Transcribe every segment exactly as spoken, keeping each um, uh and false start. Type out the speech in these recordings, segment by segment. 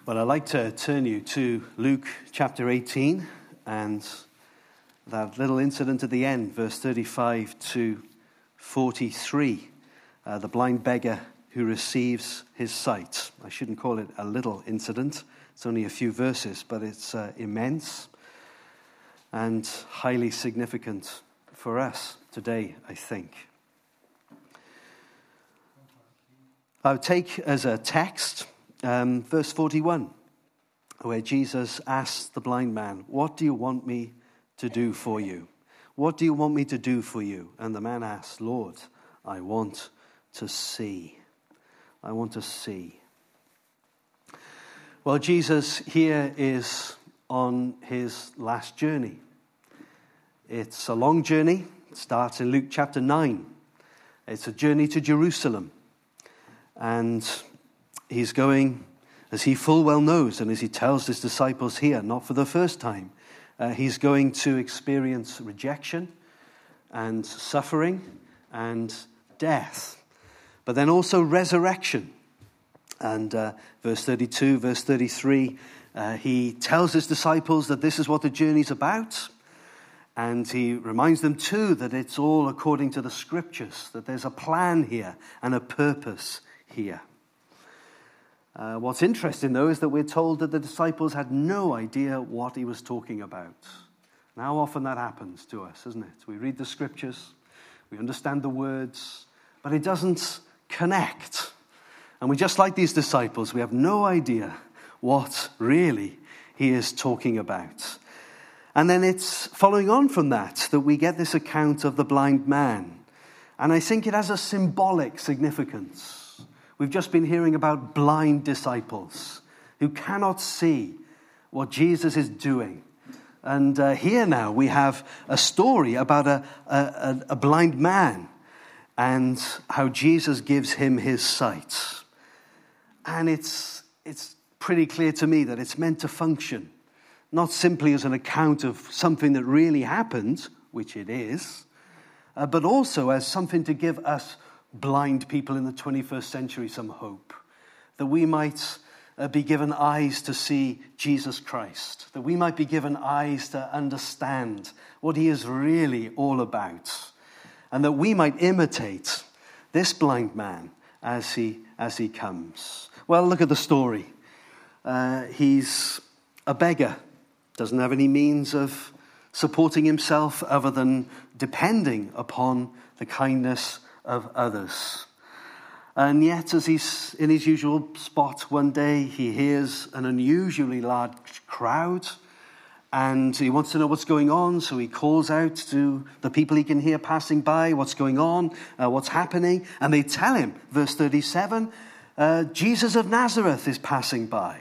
Well, I'd like to turn you to Luke chapter eighteen and that little incident at the end, verse thirty-five to forty-three, uh, the blind beggar who receives his sight. I shouldn't call it a little incident. It's only a few verses, but it's uh, immense and highly significant for us today, I think. I would take as a text um, verse forty-one, where Jesus asks the blind man, "What do you want me to do for you? What do you want me to do for you?" And the man asks, "Lord, I want to see. I want to see." Well, Jesus here is on his last journey. It's a long journey. It starts in Luke chapter nine. It's a journey to Jerusalem. And he's going, as he full well knows, and as he tells his disciples here, not for the first time, uh, he's going to experience rejection and suffering and death, but then also resurrection. And uh, verse thirty-two, verse thirty-three, uh, he tells his disciples that this is what the journey's about. And he reminds them too that it's all according to the scriptures, that there's a plan here and a purpose here. Uh, what's interesting, though, is that we're told that the disciples had no idea what he was talking about. And how often that happens to us, isn't it? We read the scriptures, we understand the words, but it doesn't connect. And we just like these disciples, we have no idea what really he is talking about. And then it's following on from that that we get this account of the blind man. And I think it has a symbolic significance. We've just been hearing about blind disciples who cannot see what Jesus is doing. And uh, here now we have a story about a, a, a blind man and how Jesus gives him his sight. And it's, it's pretty clear to me that it's meant to function, not simply as an account of something that really happened, which it is, uh, but also as something to give us blind people in the twenty-first century some hope, that we might uh, be given eyes to see Jesus Christ, that we might be given eyes to understand what he is really all about, and that we might imitate this blind man as he as he comes. Well, look at the story. Uh, he's a beggar, doesn't have any means of supporting himself other than depending upon the kindness of others. And yet, as he's in his usual spot one day, he hears an unusually large crowd, and he wants to know what's going on, so he calls out to the people he can hear passing by, what's going on, uh, what's happening, and they tell him, verse thirty-seven, uh, Jesus of Nazareth is passing by.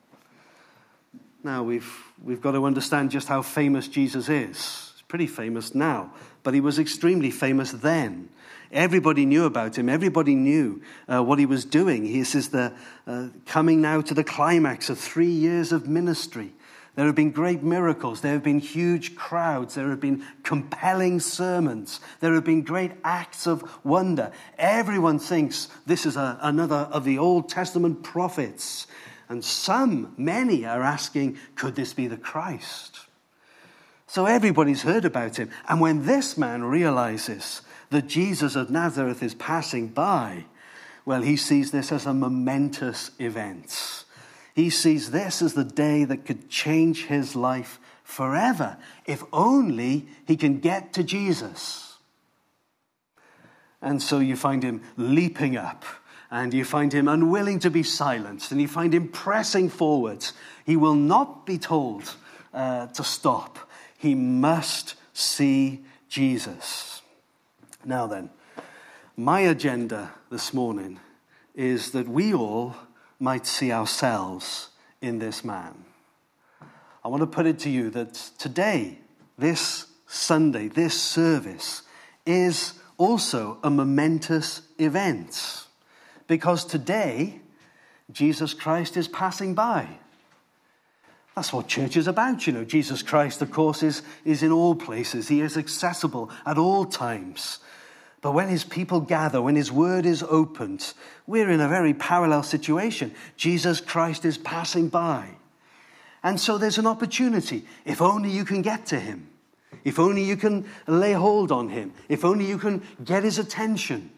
Now, we've, we've got to understand just how famous Jesus is. He's pretty famous now, but he was extremely famous then. Everybody knew about him. Everybody knew uh, what he was doing. He is the uh, coming now to the climax of three years of ministry. There have been great miracles. There have been huge crowds. There have been compelling sermons. There have been great acts of wonder. Everyone thinks this is a, another of the Old Testament prophets. And some, many are asking, could this be the Christ? So everybody's heard about him. And when this man realizes that Jesus of Nazareth is passing by, well, he sees this as a momentous event. He sees this as the day that could change his life forever, if only he can get to Jesus. And so you find him leaping up, and you find him unwilling to be silenced, and you find him pressing forward. He will not be told uh, to stop. He must see Jesus. Now then, my agenda this morning is that we all might see ourselves in this man. I want to put it to you that today, this Sunday, this service is also a momentous event, because today, Jesus Christ is passing by. That's what church is about, you know. Jesus Christ, of course, is, is in all places. He is accessible at all times. But when his people gather, when his word is opened, we're in a very parallel situation. Jesus Christ is passing by. And so there's an opportunity. If only you can get to him. If only you can lay hold on him. If only you can get his attention.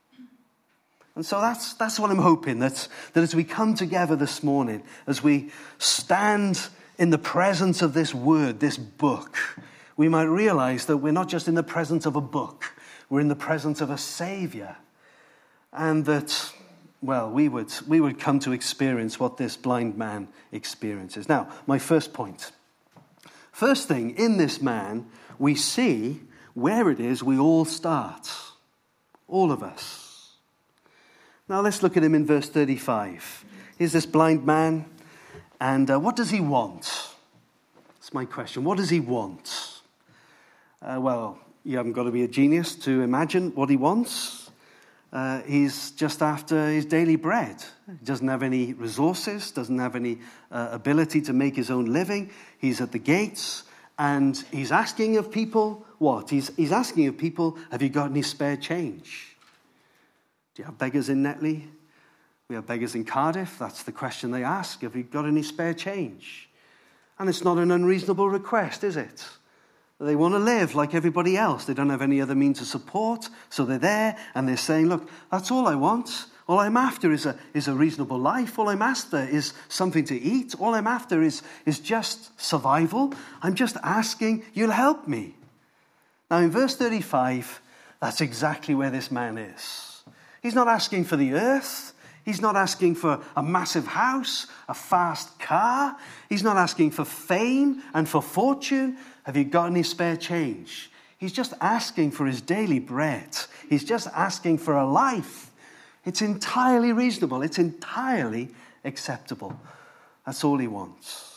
And so that's that's what I'm hoping, that, that as we come together this morning, as we stand in the presence of this word, this book, we might realize that we're not just in the presence of a book. We're in the presence of a Savior. And that, well, we would, we would come to experience what this blind man experiences. Now, my first point. First thing, in this man, we see where it is we all start. All of us. Now, let's look at him in verse thirty-five. Here's this blind man. And uh, what does he want? That's my question. What does he want? Uh, well, you haven't got to be a genius to imagine what he wants. Uh, he's just after his daily bread. He doesn't have any resources, doesn't have any uh, ability to make his own living. He's at the gates, and he's asking of people what? He's, he's asking of people, have you got any spare change? Do you have beggars in Netley? We have beggars in Cardiff. That's the question they ask. Have you got any spare change? And it's not an unreasonable request, is it? They want to live like everybody else. They don't have any other means of support, so they're there and they're saying, look, that's all I want. All I'm after is a, is a reasonable life. All I'm after is something to eat. All I'm after is, is just survival. I'm just asking you'll help me. Now in verse thirty-five, that's exactly where this man is. He's not asking for the earth. He's not asking for a massive house, a fast car. He's not asking for fame and for fortune. Have you got any spare change? He's just asking for his daily bread. He's just asking for a life. It's entirely reasonable. It's entirely acceptable. That's all he wants.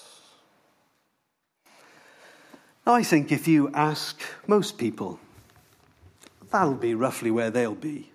Now, I think if you ask most people, that'll be roughly where they'll be.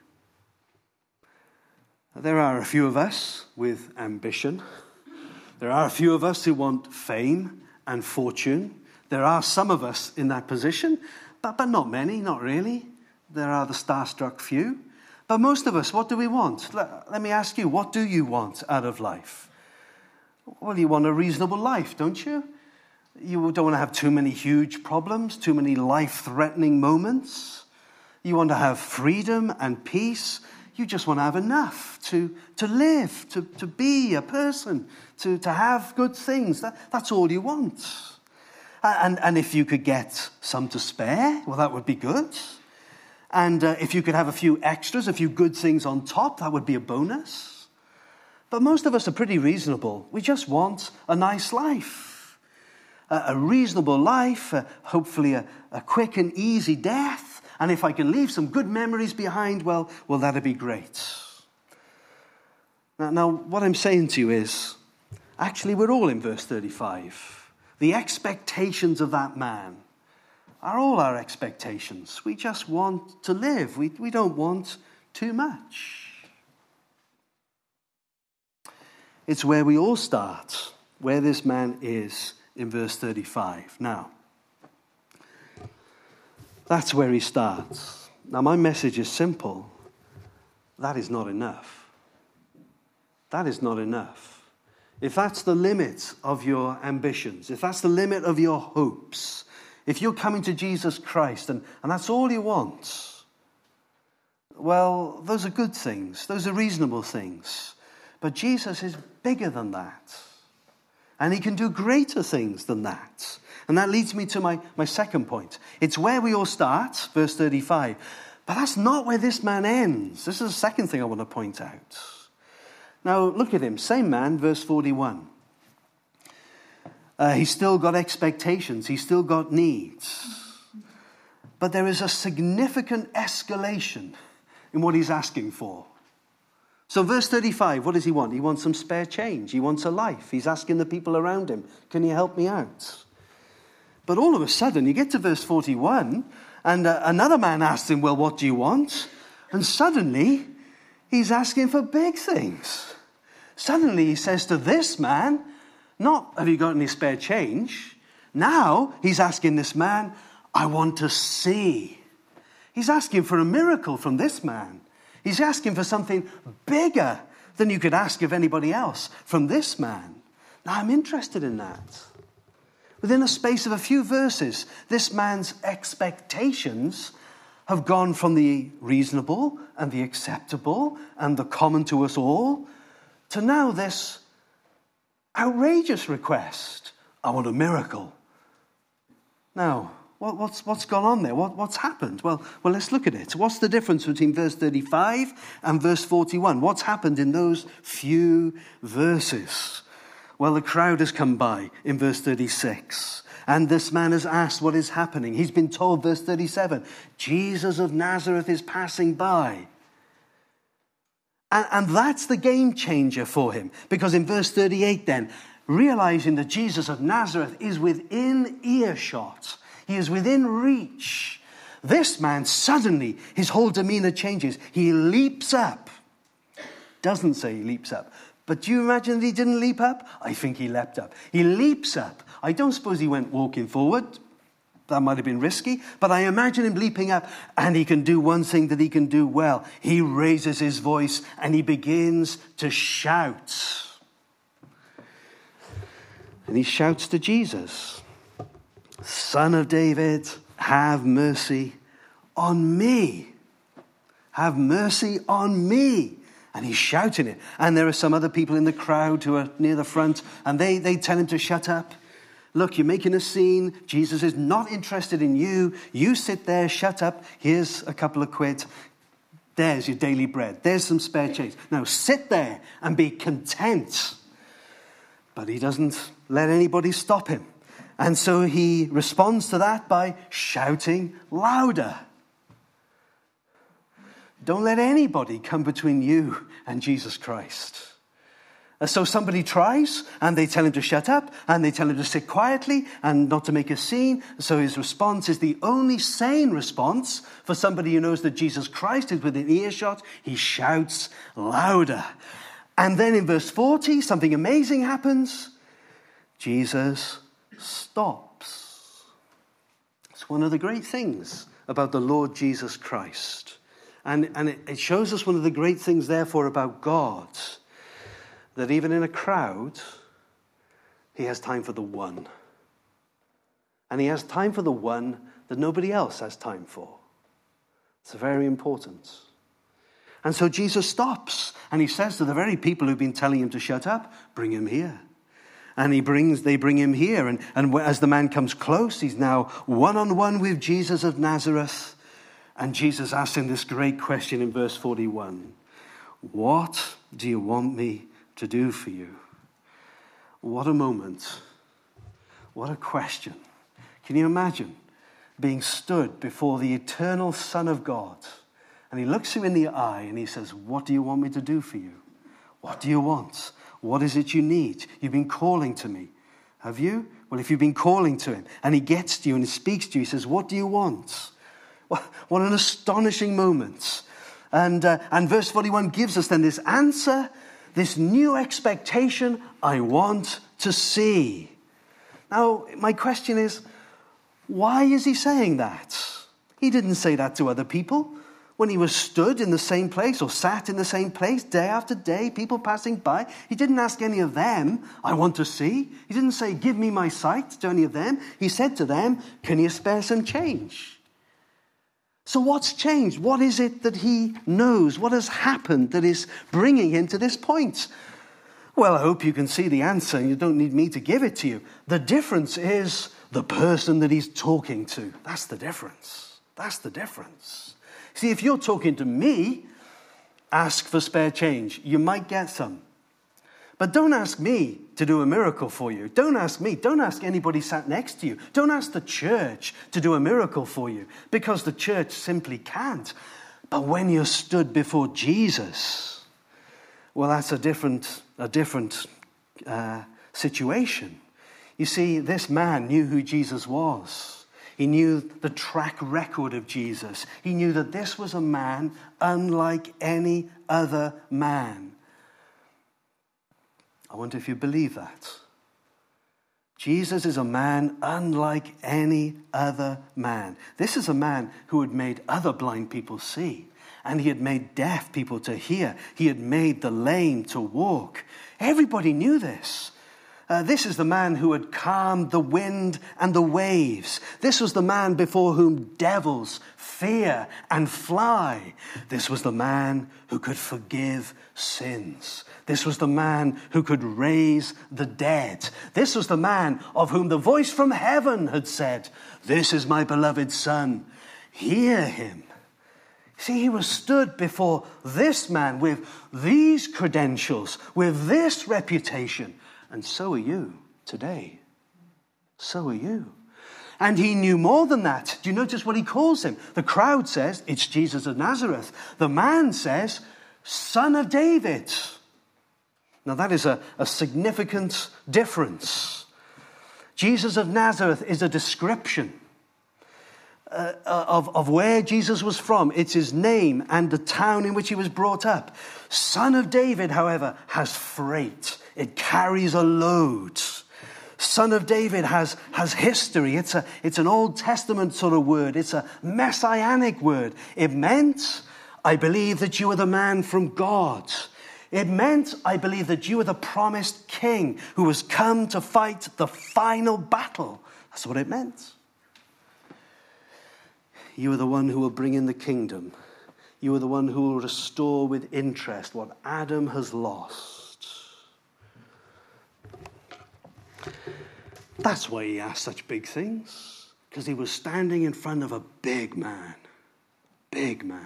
There are a few of us with ambition. There are a few of us who want fame and fortune. There are some of us in that position, but, but not many, not really. There are the starstruck few. But most of us, what do we want? Let, let me ask you, what do you want out of life? Well, you want a reasonable life, don't you? You don't want to have too many huge problems, too many life-threatening moments. You want to have freedom and peace. You just want to have enough to, to live, to, to be a person, to, to have good things. That, that's all you want. And, and if you could get some to spare, well, that would be good. And uh, if you could have a few extras, a few good things on top, that would be a bonus. But most of us are pretty reasonable. We just want a nice life. A, a reasonable life, uh, hopefully a, a quick and easy death. And if I can leave some good memories behind, well, well, that'd be great. Now, now, what I'm saying to you is, actually, we're all in verse thirty-five. The expectations of that man are all our expectations. We just want to live. We, we don't want too much. It's where we all start, where this man is in verse thirty-five. Now, that's where he starts. Now, my message is simple. That is not enough. That is not enough. If that's the limit of your ambitions, if that's the limit of your hopes, if you're coming to Jesus Christ and, and that's all you want, well, those are good things. Those are reasonable things. But Jesus is bigger than that. And he can do greater things than that. And that leads me to my, my second point. It's where we all start, verse thirty-five. But that's not where this man ends. This is the second thing I want to point out. Now, look at him. Same man, verse forty-one. Uh, he's still got expectations. He's still got needs. But there is a significant escalation in what he's asking for. So verse thirty-five, what does he want? He wants some spare change. He wants a life. He's asking the people around him, can you help me out? But all of a sudden, you get to verse forty-one, and uh, another man asks him, well, what do you want? And suddenly, he's asking for big things. Suddenly, he says to this man, not, have you got any spare change? Now, he's asking this man, I want to see. He's asking for a miracle from this man. He's asking for something bigger than you could ask of anybody else from this man. Now, I'm interested in that. Within a space of a few verses, this man's expectations have gone from the reasonable and the acceptable and the common to us all to now this outrageous request. I want a miracle. Now, what, what's, what's gone on there? What, what's happened? Well, well, let's look at it. What's the difference between verse thirty-five and verse forty-one? What's happened in those few verses? Well, the crowd has come by in verse thirty-six. And this man has asked what is happening. He's been told, verse thirty-seven, Jesus of Nazareth is passing by. And, and that's the game changer for him. Because in verse thirty-eight then, realizing that Jesus of Nazareth is within earshot, he is within reach, this man suddenly, his whole demeanor changes. He leaps up. Doesn't say he leaps up. But do you imagine that he didn't leap up? I think he leapt up. He leaps up. I don't suppose he went walking forward. That might have been risky. But I imagine him leaping up, and he can do one thing that he can do well. He raises his voice and he begins to shout. And he shouts to Jesus, Son of David, have mercy on me. Have mercy on me. And he's shouting it. And there are some other people in the crowd who are near the front, and they, they tell him to shut up. Look, you're making a scene. Jesus is not interested in you. You sit there, shut up. Here's a couple of quid. There's your daily bread. There's some spare change. Now sit there and be content. But he doesn't let anybody stop him. And so he responds to that by shouting louder. Don't let anybody come between you and Jesus Christ. And so somebody tries, and they tell him to shut up, and they tell him to sit quietly and not to make a scene. So his response is the only sane response for somebody who knows that Jesus Christ is within earshot. He shouts louder. And then in verse forty, something amazing happens. Jesus stops. It's one of the great things about the Lord Jesus Christ. And, and it, it shows us one of the great things, therefore, about God, that even in a crowd, he has time for the one. And he has time for the one that nobody else has time for. It's very important. And so Jesus stops, and he says to the very people who've been telling him to shut up, bring him here. And he brings, they bring him here. And, and as the man comes close, he's now one-on-one with Jesus of Nazareth. And Jesus asks him this great question in verse forty-one. What do you want me to do for you? What a moment. What a question. Can you imagine being stood before the eternal Son of God? And he looks you in the eye and he says, what do you want me to do for you? What do you want? What is it you need? You've been calling to me. Have you? Well, if you've been calling to him and he gets to you and he speaks to you, he says, what do you want? What an astonishing moment. And, uh, and verse forty-one gives us then this answer, this new expectation, I want to see. Now, my question is, why is he saying that? He didn't say that to other people. When he was stood in the same place or sat in the same place day after day, people passing by, he didn't ask any of them, I want to see. He didn't say, give me my sight to any of them. He said to them, can you spare some change? So what's changed? What is it that he knows? What has happened that is bringing him to this point? Well, I hope you can see the answer and you don't need me to give it to you. The difference is the person that he's talking to. That's the difference. That's the difference. See, if you're talking to me, ask for spare change. You might get some. But don't ask me to do a miracle for you. Don't ask me. Don't ask anybody sat next to you. Don't ask the church to do a miracle for you, because the church simply can't. But when you're stood before Jesus, well, that's a different, a different uh, situation. You see, this man knew who Jesus was. He knew the track record of Jesus. He knew that this was a man unlike any other man. I wonder if you believe that. Jesus is a man unlike any other man. This is a man who had made other blind people see. And he had made deaf people to hear. He had made the lame to walk. Everybody knew this. Uh, this is the man who had calmed the wind and the waves. This was the man before whom devils fear and fly. This was the man who could forgive sins. This was the man who could raise the dead. This was the man of whom the voice from heaven had said, "This is my beloved Son. Hear him." See, he was stood before this man with these credentials, with this reputation. And so are you today. So are you. And he knew more than that. Do you notice what he calls him? The crowd says, it's Jesus of Nazareth. The man says, Son of David. Now that is a, a significant difference. Jesus of Nazareth is a description Uh, of, of where Jesus was from. It's his name and the town in which he was brought up. Son of David, however, has freight. It carries a load. Son of David has, has history. It's, a, it's an Old Testament sort of word. It's a messianic word. It meant, I believe that you are the man from God. It meant, I believe, that you are the promised king who has come to fight the final battle. That's what it meant. You are the one who will bring in the kingdom. You are the one who will restore with interest what Adam has lost. That's why he asked such big things. Because he was standing in front of a big man. Big man.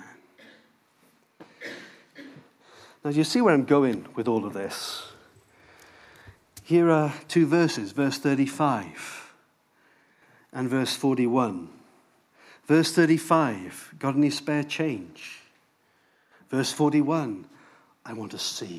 Now, do you see where I'm going with all of this? Here are two verses, verse thirty-five and verse forty-one. Verse thirty-five, got any spare change? Verse forty-one, I want to see.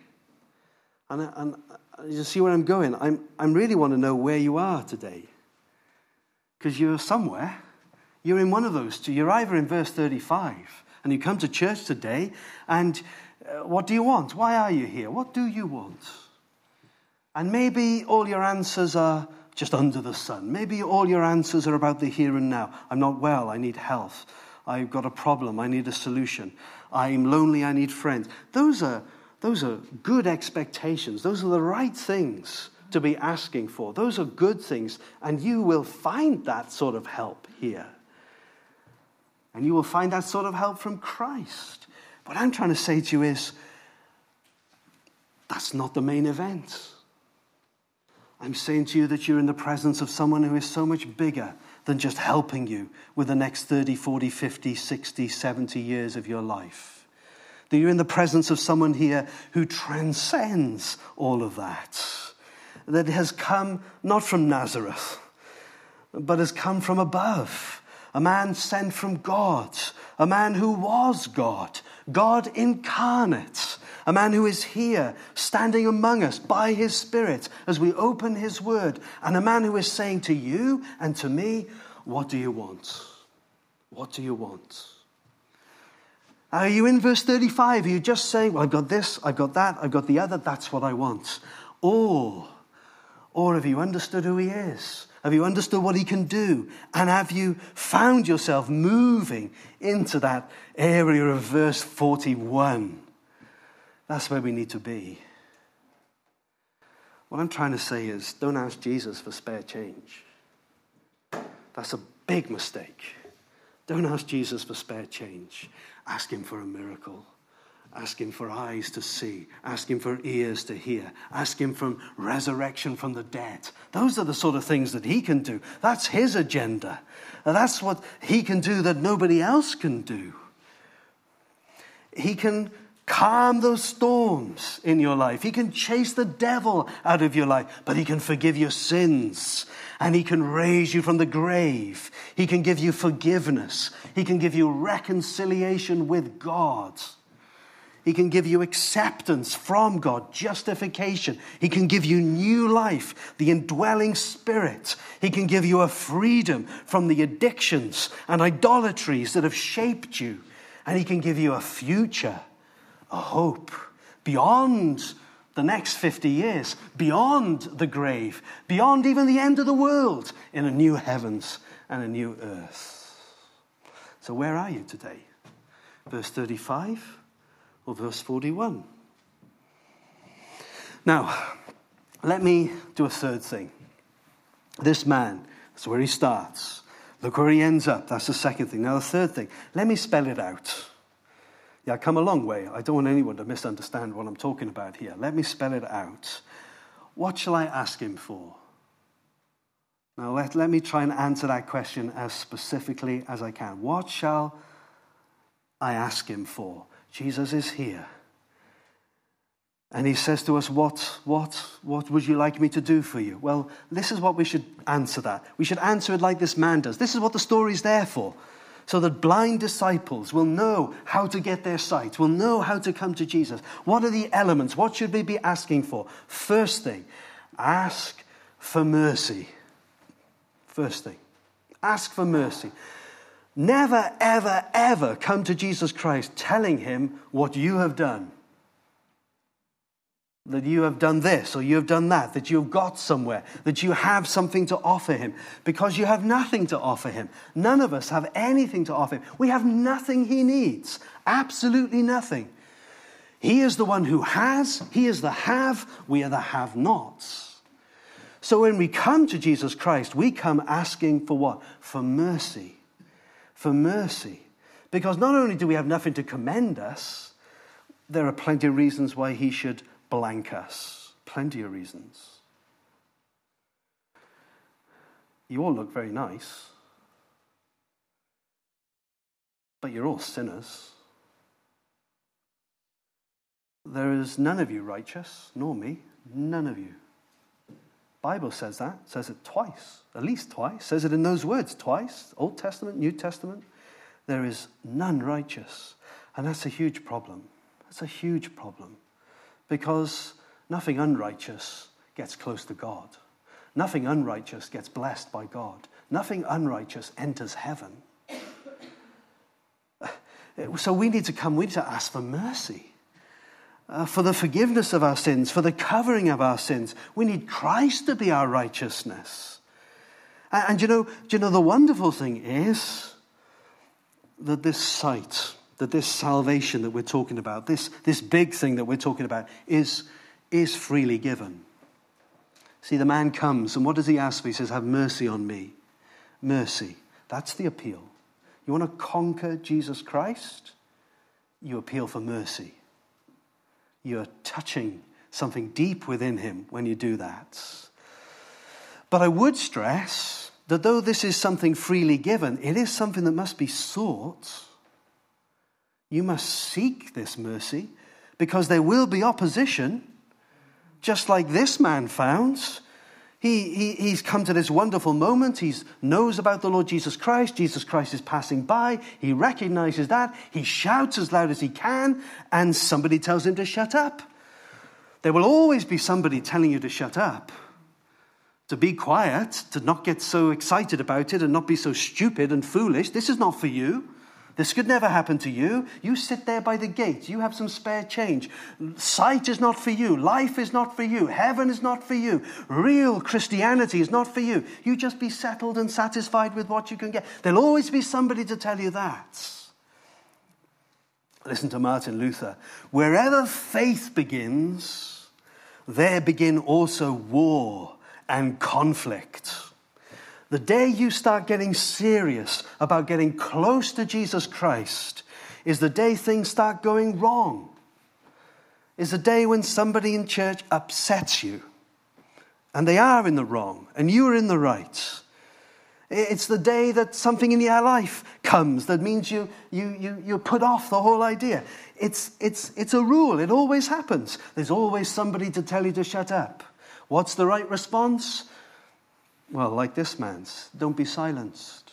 And, and you see where I'm going? I'm, I really want to know where you are today. Because you're somewhere. You're in one of those two. You're either in verse thirty-five, and you come to church today, and uh, what do you want? Why are you here? What do you want? And maybe all your answers are just under the sun. Maybe all your answers are about the here and now. I'm not well, I need health. I've got a problem, I need a solution. I'm lonely, I need friends. Those are, those are good expectations. Those are the right things to be asking for. Those are good things, and you will find that sort of help here. And you will find that sort of help from Christ. What I'm trying to say to you is, that's not the main event. I'm saying to you that you're in the presence of someone who is so much bigger than just helping you with the next thirty, forty, fifty, sixty, seventy years of your life. That you're in the presence of someone here who transcends all of that. That has come not from Nazareth, but has come from above. A man sent from God. A man who was God. God incarnate. A man who is here, standing among us by his Spirit as we open his word. And a man who is saying to you and to me, what do you want? What do you want? Are you in verse thirty-five? Are you just saying, well, I've got this, I've got that, I've got the other, that's what I want? Or, or have you understood who he is? Have you understood what he can do? And have you found yourself moving into that area of verse forty-one? That's where we need to be. What I'm trying to say is, don't ask Jesus for spare change. That's a big mistake. Don't ask Jesus for spare change. Ask him for a miracle. Ask him for eyes to see. Ask him for ears to hear. Ask him for resurrection from the dead. Those are the sort of things that he can do. That's his agenda. That's what he can do that nobody else can do. He can calm those storms in your life. He can chase the devil out of your life, but he can forgive your sins, and he can raise you from the grave. He can give you forgiveness. He can give you reconciliation with God. He can give you acceptance from God, justification. He can give you new life, the indwelling Spirit. He can give you a freedom from the addictions and idolatries that have shaped you. And he can give you a future, a hope beyond the next fifty years, beyond the grave, beyond even the end of the world, in a new heavens and a new earth. So where are you today? Verse thirty-five or verse forty-one? Now, let me do a third thing. This man, that's where he starts. Look where he ends up. That's the second thing. Now, the third thing, let me spell it out. Yeah, I come a long way. I don't want anyone to misunderstand what I'm talking about here. Let me spell it out. What shall I ask him for? Now, let, let me try and answer that question as specifically as I can. What shall I ask him for? Jesus is here. And he says to us, what, what, what would you like me to do for you? Well, this is what we should answer that. We should answer it like this man does. This is what the story's there for. So that blind disciples will know how to get their sight, will know how to come to Jesus. What are the elements? What should we be asking for? First thing, ask for mercy. First thing, ask for mercy. Never, ever, ever come to Jesus Christ telling him what you have done. That you have done this or you have done that, that you've got somewhere, that you have something to offer him, because you have nothing to offer him. None of us have anything to offer him. We have nothing he needs, absolutely nothing. He is the one who has, he is the have, we are the have-nots. So when we come to Jesus Christ, we come asking for what? For mercy. For mercy. Because not only do we have nothing to commend us, there are plenty of reasons why he should blank us. Plenty of reasons. You all look very nice, but you're all sinners. There is none of you righteous, nor me, none of you. Bible says that, says it twice, at least twice, says it in those words twice, Old Testament, New Testament. There is none righteous. And that's a huge problem. That's a huge problem. Because nothing unrighteous gets close to God. Nothing unrighteous gets blessed by God. Nothing unrighteous enters heaven. So we need to come, we need to ask for mercy. Uh, for the forgiveness of our sins, for the covering of our sins. We need Christ to be our righteousness. And, and you know, do you know the wonderful thing is that this sight, that this salvation that we're talking about, this, this big thing that we're talking about, is, is freely given. See, the man comes, and what does he ask for? He says, have mercy on me. Mercy. That's the appeal. You want to conquer Jesus Christ? You appeal for mercy. You're touching something deep within him when you do that. But I would stress that though this is something freely given, it is something that must be sought. You must seek this mercy, because there will be opposition, just like this man found. He, he, he's come to this wonderful moment. He knows about the Lord Jesus Christ. Jesus Christ is passing by. He recognizes that. He shouts as loud as he can, and somebody tells him to shut up. There will always be somebody telling you to shut up, to be quiet, to not get so excited about it and not be so stupid and foolish. This is not for you. This could never happen to you. You sit there by the gate. You have some spare change. Sight is not for you. Life is not for you. Heaven is not for you. Real Christianity is not for you. You just be settled and satisfied with what you can get. There'll always be somebody to tell you that. Listen to Martin Luther. Wherever faith begins, there begin also war and conflict. The day you start getting serious about getting close to Jesus Christ is the day things start going wrong. Is the day when somebody in church upsets you. And they are in the wrong, and you are in the right. It's the day that something in your life comes that means you you you you put off the whole idea. It's it's it's a rule. It always happens. There's always somebody to tell you to shut up. What's the right response? Well, like this man's, don't be silenced.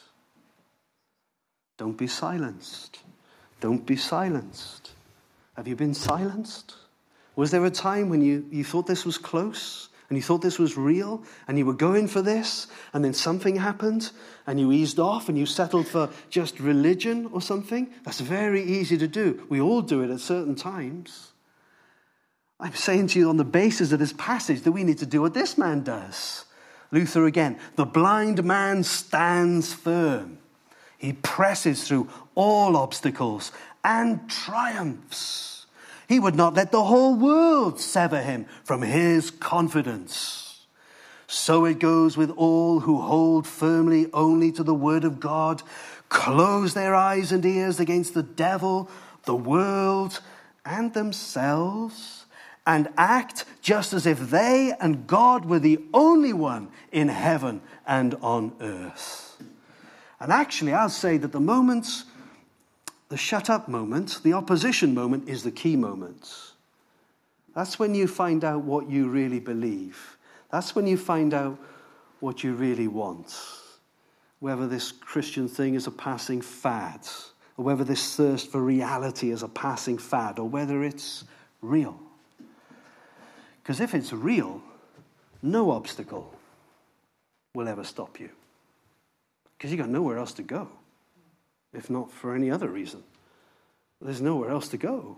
Don't be silenced. Don't be silenced. Have you been silenced? Was there a time when you, you thought this was close and you thought this was real and you were going for this and then something happened and you eased off and you settled for just religion or something? That's very easy to do. We all do it at certain times. I'm saying to you on the basis of this passage that we need to do what this man does. Luther again, the blind man stands firm. He presses through all obstacles and triumphs. He would not let the whole world sever him from his confidence. So it goes with all who hold firmly only to the word of God, close their eyes and ears against the devil, the world, and themselves, and act just as if they and God were the only one in heaven and on earth. And actually, I'll say that the moments, the shut up moment, the opposition moment is the key moment. That's when you find out what you really believe. That's when you find out what you really want. Whether this Christian thing is a passing fad, or whether this thirst for reality is a passing fad, or whether it's real. Because if it's real, no obstacle will ever stop you. Because you've got nowhere else to go, if not for any other reason. There's nowhere else to go.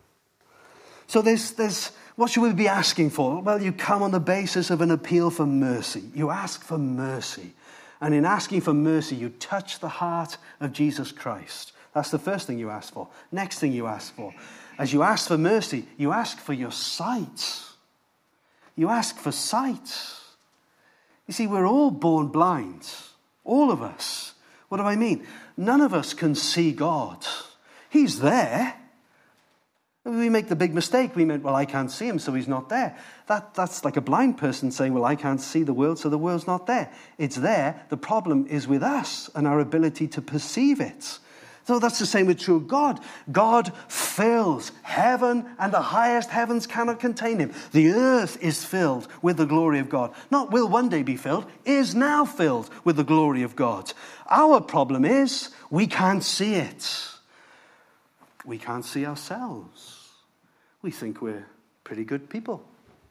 So there's, there's, what should we be asking for? Well, you come on the basis of an appeal for mercy. You ask for mercy. And in asking for mercy, you touch the heart of Jesus Christ. That's the first thing you ask for. Next thing you ask for. As you ask for mercy, you ask for your sight. You ask for sight. You see, we're all born blind. All of us. What do I mean? None of us can see God. He's there. We make the big mistake. We meant, well, I can't see him, so he's not there. That, that's like a blind person saying, well, I can't see the world, so the world's not there. It's there. The problem is with us and our ability to perceive it. So that's the same with true God. God fills heaven, and the highest heavens cannot contain him. The earth is filled with the glory of God. Not will one day be filled, is now filled with the glory of God. Our problem is we can't see it. We can't see ourselves. We think we're pretty good people.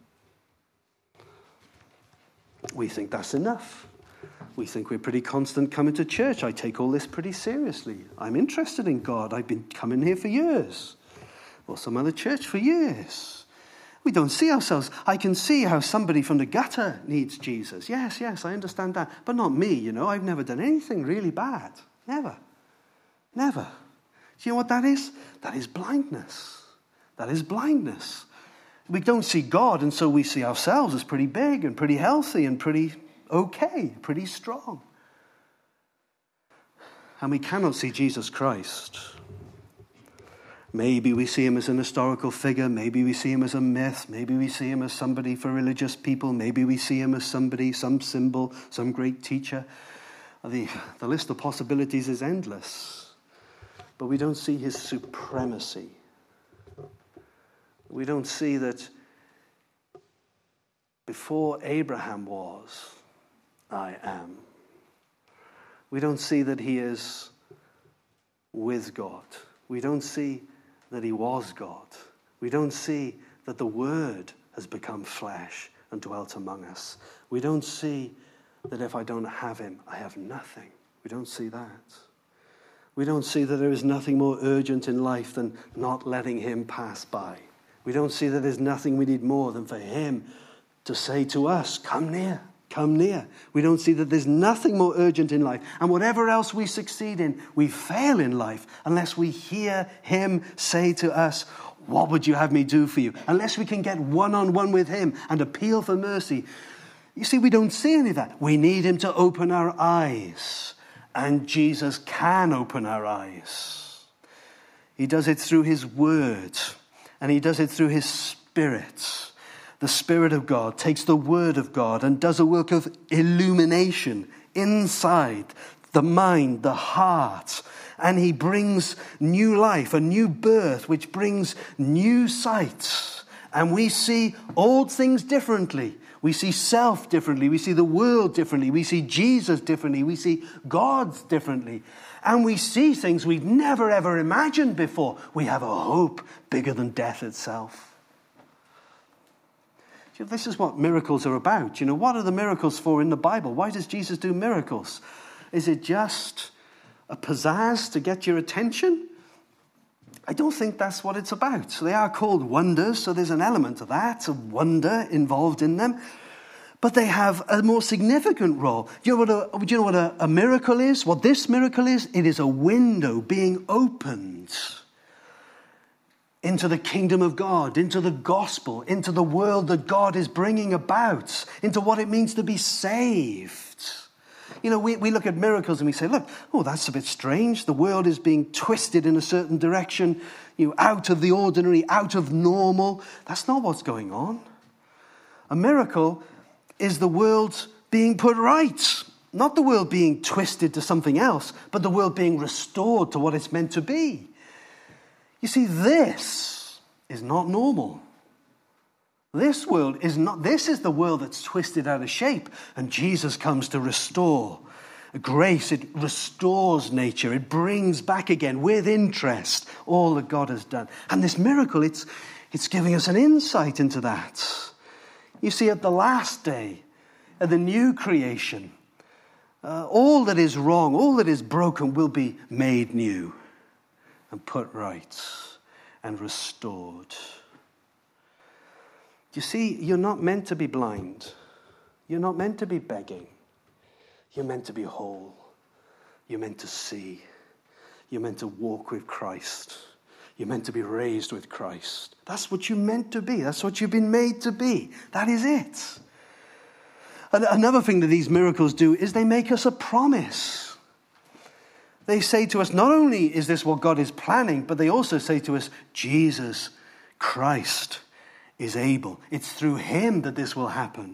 We think that's enough. We think we're pretty constant coming to church. I take all this pretty seriously. I'm interested in God. I've been coming here for years. Or some other church for years. We don't see ourselves. I can see how somebody from the gutter needs Jesus. Yes, yes, I understand that. But not me, you know. I've never done anything really bad. Never. Never. Do you know what that is? That is blindness. That is blindness. We don't see God, and so we see ourselves as pretty big and pretty healthy and pretty okay, pretty strong. And we cannot see Jesus Christ. Maybe we see him as an historical figure. Maybe we see him as a myth. Maybe we see him as somebody for religious people. Maybe we see him as somebody, some symbol, some great teacher. The, the list of possibilities is endless. But we don't see his supremacy. We don't see that before Abraham was, I am. We don't see that he is with God. We don't see that he was God. We don't see that the Word has become flesh and dwelt among us. We don't see that if I don't have him, I have nothing. We don't see that. We don't see that there is nothing more urgent in life than not letting him pass by. We don't see that there's nothing we need more than for him to say to us, come near, come near. We don't see that there's nothing more urgent in life. And whatever else we succeed in, we fail in life unless we hear him say to us, what would you have me do for you? Unless we can get one-on-one with him and appeal for mercy. You see, we don't see any of that. We need him to open our eyes. And Jesus can open our eyes. He does it through his word. And he does it through his Spirit. The Spirit of God takes the word of God and does a work of illumination inside the mind, the heart. And he brings new life, a new birth, which brings new sight. And we see old things differently. We see self differently. We see the world differently. We see Jesus differently. We see God differently. And we see things we've never ever imagined before. We have a hope bigger than death itself. This is what miracles are about. You know, what are the miracles for in the Bible? Why does Jesus do miracles? Is it just a pizzazz to get your attention? I don't think that's what it's about. So they are called wonders, so there's an element of that, of wonder involved in them. But they have a more significant role. Do you know what a, do you know what a, a miracle is? What this miracle is? It is a window being opened into the kingdom of God, into the gospel, into the world that God is bringing about, into what it means to be saved. You know, we, we look at miracles and we say, look, oh, that's a bit strange. The world is being twisted in a certain direction, you know, out of the ordinary, out of normal. That's not what's going on. A miracle is the world being put right. Not the world being twisted to something else, but the world being restored to what it's meant to be. You see, this is not normal. This world is not, this is the world that's twisted out of shape, and Jesus comes to restore. Grace, it restores nature. It brings back again with interest all that God has done. And this miracle, it's, it's giving us an insight into that. You see, at the last day, at the new creation, uh, all that is wrong, all that is broken will be made new and put right and restored. You see, you're not meant to be blind. You're not meant to be begging. You're meant to be whole. You're meant to see. You're meant to walk with Christ. You're meant to be raised with Christ. That's what you're meant to be. That's what you've been made to be. That is it. And another thing that these miracles do is they make us a promise. They say to us, not only is this what God is planning, but they also say to us, Jesus Christ is able. It's through him that this will happen.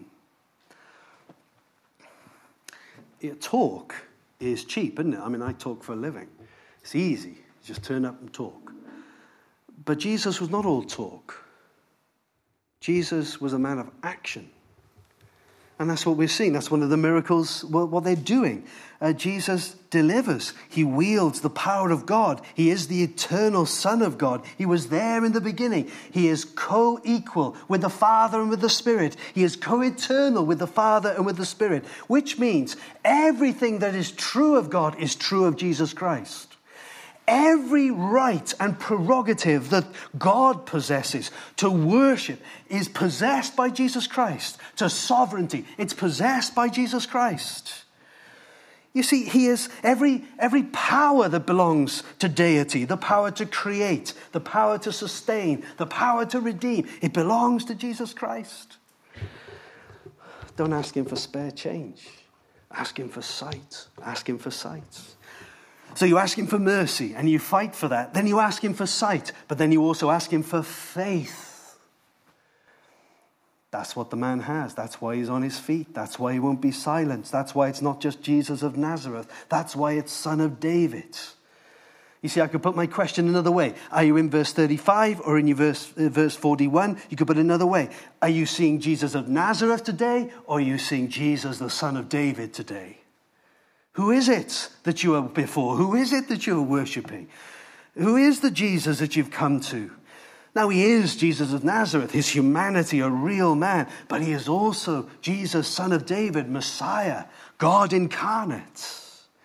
Talk is cheap, isn't it? I mean, I talk for a living. It's easy. Just turn up and talk. But Jesus was not all talk. Jesus was a man of action. And that's what we're seeing. That's one of the miracles, what they're doing. Uh, Jesus delivers. He wields the power of God. He is the eternal Son of God. He was there in the beginning. He is co-equal with the Father and with the Spirit. He is co-eternal with the Father and with the Spirit, which means everything that is true of God is true of Jesus Christ. Every right and prerogative that God possesses to worship is possessed by Jesus Christ. To sovereignty, it's possessed by Jesus Christ. You see, he is every, every power that belongs to deity, the power to create, the power to sustain, the power to redeem, it belongs to Jesus Christ. Don't ask him for spare change. Ask him for sight. Ask him for sight. So you ask him for mercy and you fight for that. Then you ask him for sight, but then you also ask him for faith. That's what the man has. That's why he's on his feet. That's why he won't be silenced. That's why it's not just Jesus of Nazareth. That's why it's Son of David. You see, I could put my question another way. Are you in verse thirty-five or in your verse, uh, verse forty-one? You could put it another way. Are you seeing Jesus of Nazareth today, or are you seeing Jesus, the Son of David, today? Who is it that you are before? Who is it that you are worshipping? Who is the Jesus that you've come to? Now, he is Jesus of Nazareth, his humanity, a real man, but he is also Jesus, Son of David, Messiah, God incarnate.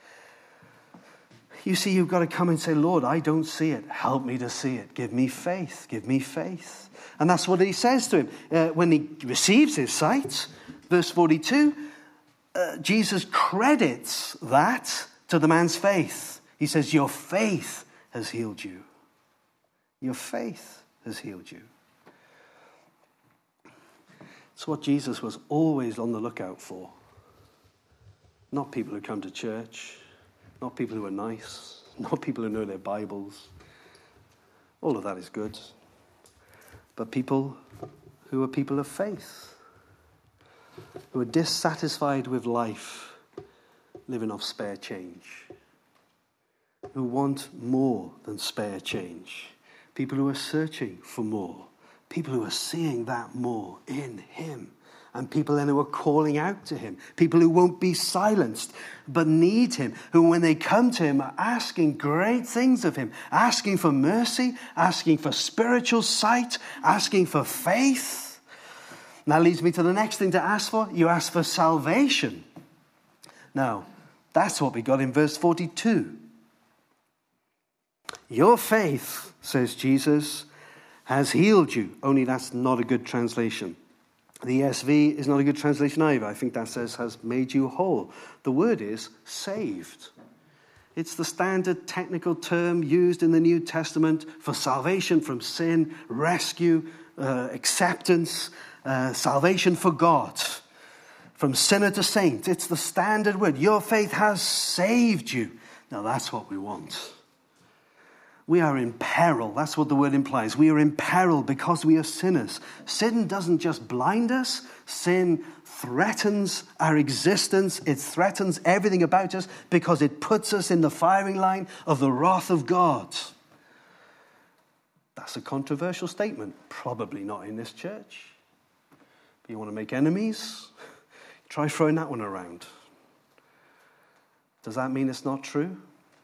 You see, you've got to come and say, Lord, I don't see it. Help me to see it. Give me faith. Give me faith. And that's what he says to him. Uh, when he receives his sight, verse forty-two, Uh, Jesus credits that to the man's faith. He says, your faith has healed you. Your faith has healed you. It's what Jesus was always on the lookout for. Not people who come to church, not people who are nice, not people who know their Bibles. All of that is good. But people who are people of faith, who are dissatisfied with life, living off spare change, who want more than spare change, people who are searching for more, people who are seeing that more in him, and people then who are calling out to him, people who won't be silenced but need him, who when they come to him are asking great things of him, asking for mercy, asking for spiritual sight, asking for faith. And that leads me to the next thing to ask for. You ask for salvation. Now, that's what we got in verse forty-two. Your faith, says Jesus, has healed you. Only that's not a good translation. The E S V is not a good translation either. I think that says has made you whole. The word is saved. It's the standard technical term used in the New Testament for salvation from sin, rescue, uh, acceptance, uh, salvation for God. From sinner to saint. It's the standard word. Your faith has saved you. Now that's what we want. We are in peril. That's what the word implies. We are in peril because we are sinners. Sin doesn't just blind us. Sin threatens our existence. It threatens everything about us because it puts us in the firing line of the wrath of God. That's a controversial statement. Probably not in this church. But you want to make enemies? Try throwing that one around. Does that mean it's not true?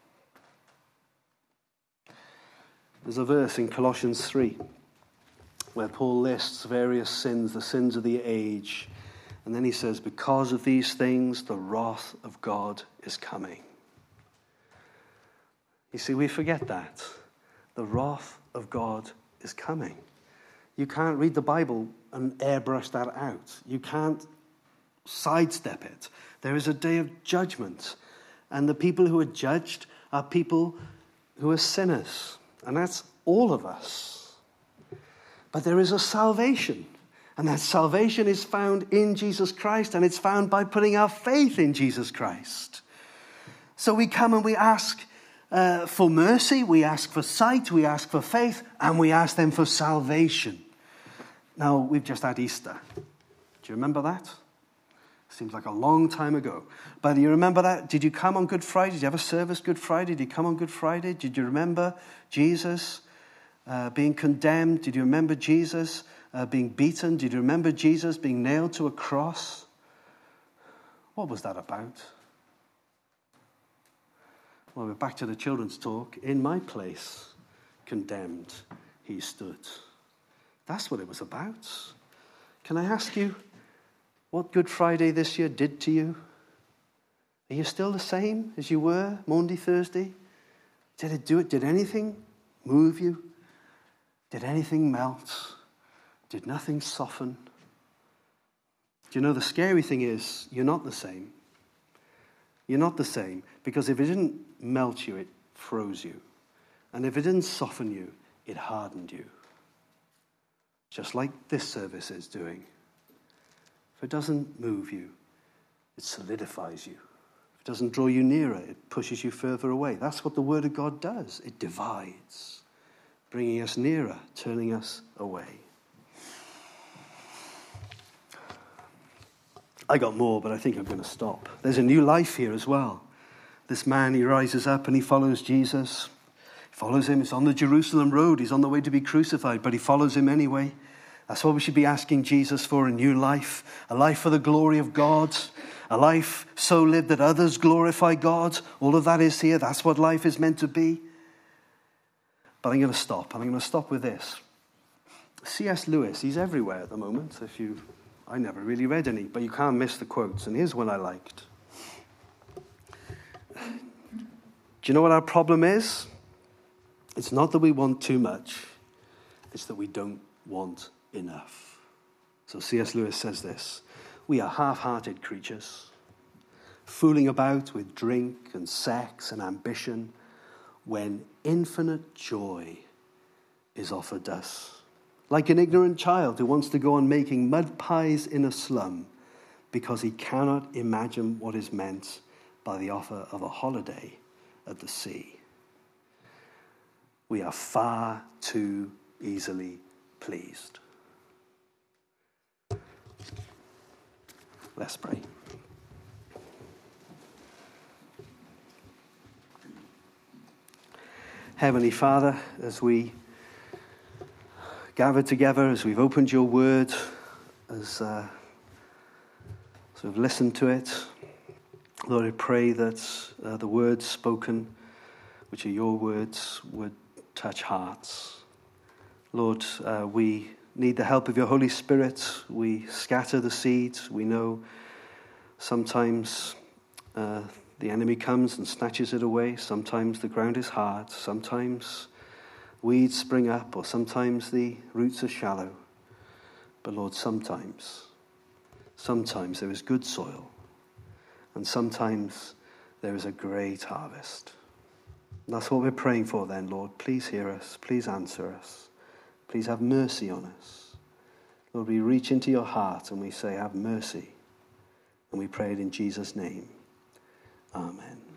There's a verse in Colossians three where Paul lists various sins, the sins of the age. And then he says, because of these things, the wrath of God is coming. You see, we forget that. The wrath of God is coming. You can't read the Bible and airbrush that out. You can't sidestep it. There is a day of judgment. And the people who are judged are people who are sinners. And that's all of us. But there is a salvation. And that salvation is found in Jesus Christ. And it's found by putting our faith in Jesus Christ. So we come and we ask uh, for mercy. We ask for sight. We ask for faith. And we ask them for salvation. Now, we've just had Easter. Do you remember that? Seems like a long time ago. But do you remember that? Did you come on Good Friday? Did you have a service Good Friday? Did you come on Good Friday? Did you remember Jesus uh, being condemned? Did you remember Jesus uh, being beaten? Did you remember Jesus being nailed to a cross? What was that about? Well, we're back to the children's talk. In my place, condemned, he stood. That's what it was about. Can I ask you what Good Friday this year did to you? Are you still the same as you were Monday, Thursday? Did it do it? Did anything move you? Did anything melt? Did nothing soften? Do you know the scary thing is you're not the same. You're not the same because if it didn't melt you, it froze you. And if it didn't soften you, it hardened you. Just like this service is doing. If it doesn't move you, it solidifies you. If it doesn't draw you nearer, it pushes you further away. That's what the Word of God does. It divides, bringing us nearer, turning us away. I got more, but I think I'm going to stop. There's a new life here as well. This man, he rises up and he follows Jesus. He follows him. It's on the Jerusalem road. He's on the way to be crucified, but he follows him anyway. That's what we should be asking Jesus for, a new life, a life for the glory of God, a life so lived that others glorify God. All of that is here. That's what life is meant to be. But I'm going to stop, and I'm going to stop with this. C S Lewis, he's everywhere at the moment. If you, I never really read any, but you can't miss the quotes, and here's one I liked. Do you know what our problem is? It's not that we want too much. It's that we don't want enough. So C S Lewis says this: we are half-hearted creatures, fooling about with drink and sex and ambition when infinite joy is offered us. Like an ignorant child who wants to go on making mud pies in a slum because he cannot imagine what is meant by the offer of a holiday at the sea. We are far too easily pleased. Let's pray. Heavenly Father, as we gather together, as we've opened your word, as, uh, as we've listened to it, Lord, I pray that uh, the words spoken, which are your words, would touch hearts. Lord, uh, we need the help of your Holy Spirit. We scatter the seeds. We know sometimes uh, the enemy comes and snatches it away. Sometimes the ground is hard. Sometimes weeds spring up, or sometimes the roots are shallow. But Lord, sometimes, sometimes there is good soil, and sometimes there is a great harvest. And that's what we're praying for then, Lord. Please hear us. Please answer us. Please have mercy on us. Lord, we reach into your heart and we say, have mercy. And we pray it in Jesus' name. Amen.